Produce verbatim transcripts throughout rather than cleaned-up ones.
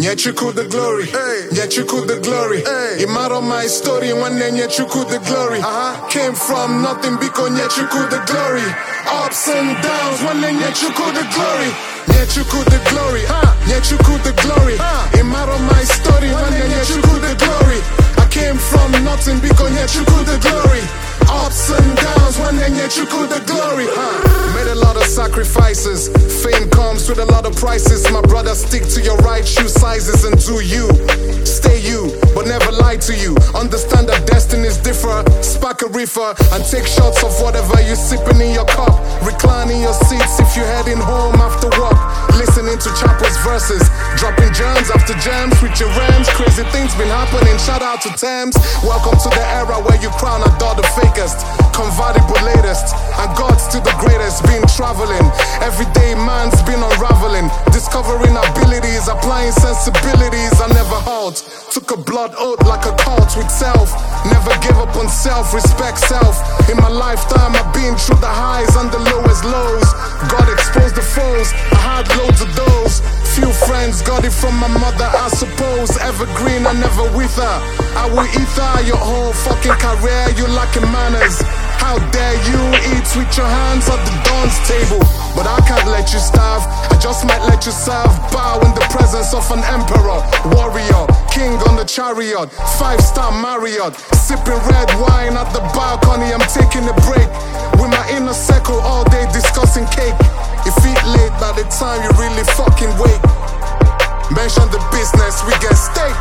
Nyechuku the glory, Nyechuku the glory. Imaro my story, one day Nyechuku the glory. Uh-huh. Came from nothing because Nyechuku the glory. Ups and downs, one day Nyechuku the glory. Nyechuku the glory, Nyechuku the glory. Imaro my story, one day Nyechuku the glory. I came from nothing because Nyechuku the glory. Ups and downs, one day Nyechuku the glory. Huh. Made a lot of sacrifices. Fame comes with a lot of prices. My brother, stick to your right shoe sizes and do you. Stay you, but never lie to you. Understand that destinies differ. Spark a reefer and take shots of whatever you're sipping in your cup. Recline in your seats if you're heading home after work. Listening to Chapo's verses, dropping gems after gems with your rams. Crazy things been happening. Shout out to Thames. Welcome to the era where you crown adore the fakest, convertible latest, and God's still the greatest. Been traveling, everyday man's been unraveling, discovering abilities, applying sensibilities. I never halt. Took a blood oath like a cult with self. Never give up on self, respect self. In my lifetime, I've been through the highs and the lowest lows. God exposed the foes, I had loads of those. Few friends, got it from my mother, I suppose. Evergreen, I never with her. I will eat her your whole fucking career. You lacking manners. How dare you eat with your hands at the dawn's table? But I can't let you starve, I just might let you serve. Bow in the presence of an emperor, warrior, king on the chariot, five-star Marriott. Sipping red wine at the balcony, I'm taking a break. With my inner circle all day discussing cake. If eat late by the time you really fucking wake. Mention the business, we get steak.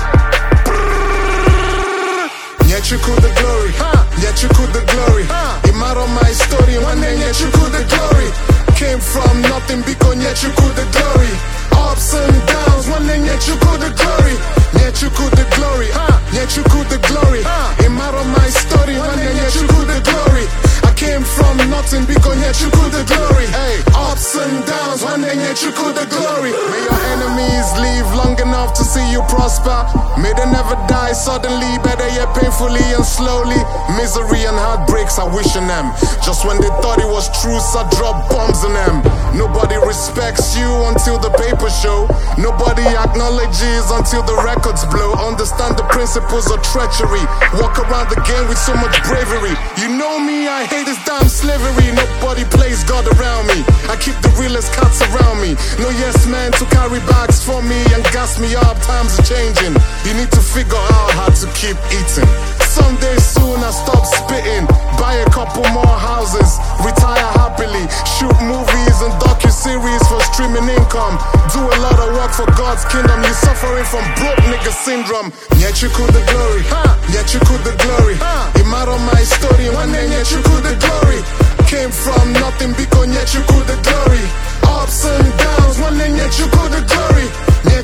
Nyechuku the glory, Nyechuku the glory. Imaro my story, one day Nyechuku the glory. Came from nothing because Nyechuku the glory. Ups and downs, one day Nyechuku the glory. Nyechuku the glory, Nyechuku the glory. Imaro my story, one day Nyechuku the glory. I came from nothing because Nyechuku the glory. Hey, ups and downs, one day Nyechuku the glory. May your enemies live long enough to see you prosper. May they never die suddenly, better yet painfully and slowly. Misery and heartbreaks I wish on them. Just when they thought it was truth, I drop bombs on them. Nobody respects you until the papers show. Nobody acknowledges until the records blow. Understand the principles of treachery. Walk around the game with so much bravery. You know me, I hate this damn slavery. Nobody plays God around me. I keep the realest cats around me. No yes man to carry bags for me and gas me up. Times are changing. You need to figure out how to keep eating. Someday soon I stop spitting, buy a couple more houses, retire happily, shoot movies and docu-series for streaming income. Do a lot of work for God's kingdom. You suffering from broke nigga syndrome. Nyechuku the glory, Nyechuku the glory. Imaro my story, one day Nyechuku the glory. Came from nothing because Nyechuku the glory. Ups and downs, one day Nyechuku the glory.